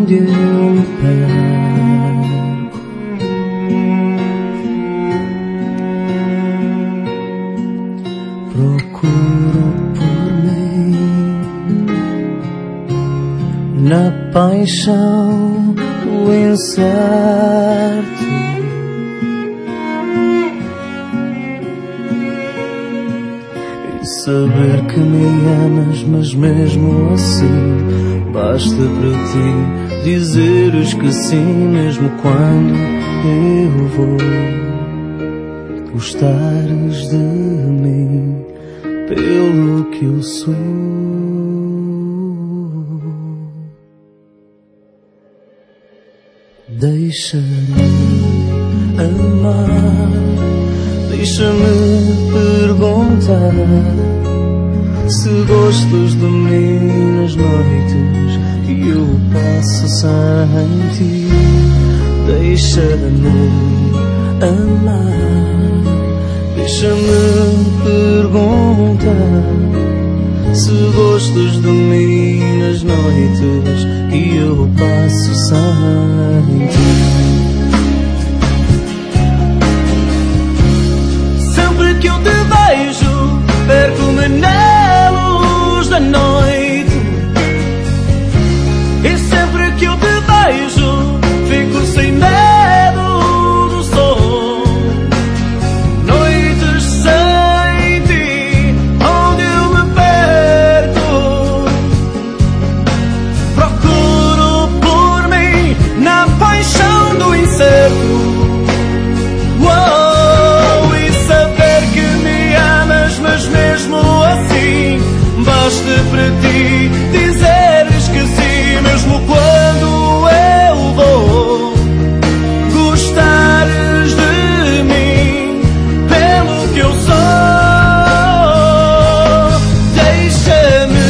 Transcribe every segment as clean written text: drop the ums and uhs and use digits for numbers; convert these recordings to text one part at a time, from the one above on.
onde eu me perco. Procuro por mim na paixão do incerto. Saber que me amas, mas mesmo assim basta para ti dizeres que sim, mesmo quando eu vou. Gostares de mim pelo que eu sou. Deixa-me amar, deixa-me perguntar se gostas de mim nas noites que eu passo sem ti. Deixa-me amar, deixa-me perguntar se gostas de mim nas noites que eu passo sem ti. Sempre que eu te vejo, perco-me na luz da noite. E sempre que eu te vejo, fico sem medo do sol. Noites sem ti, onde eu me perco. Procuro por mim na paixão do incerto. Mas mesmo assim basta para ti dizeres que sim, mesmo quando eu vou. Gostares de mim pelo que eu sou. Deixa-me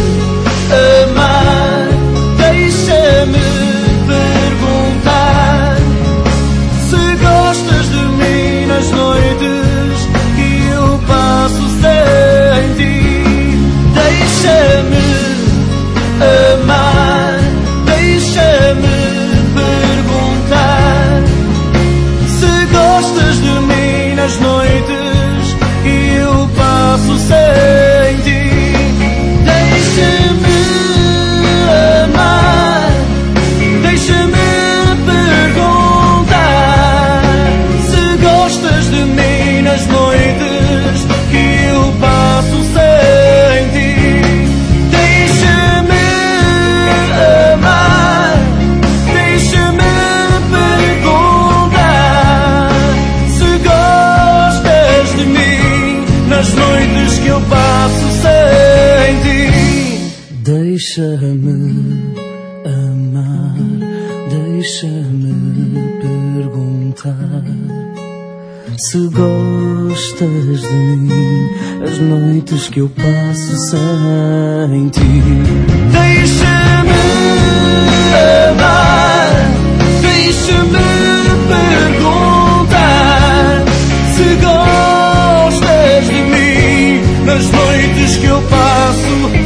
amar, deixa-me perguntar se gostas de mim nas noites que eu passo sem ti. Deixa-me amar, deixa-me perguntar se gostas de mim nas noites que eu passo sem ti. Deixa-me amar, deixa-me perguntar se gostas de mim nas noites que eu passo sem ti. Deixa-me amar, deixa-me perguntar se gostas de mim nas noites que eu passo sem ti. Deixa-me amar, deixa-me perguntar se gostas de mim as noites que eu passo sem ti. Deixa-me amar, deixa-me perguntar se gostas de mim nas noites que eu passo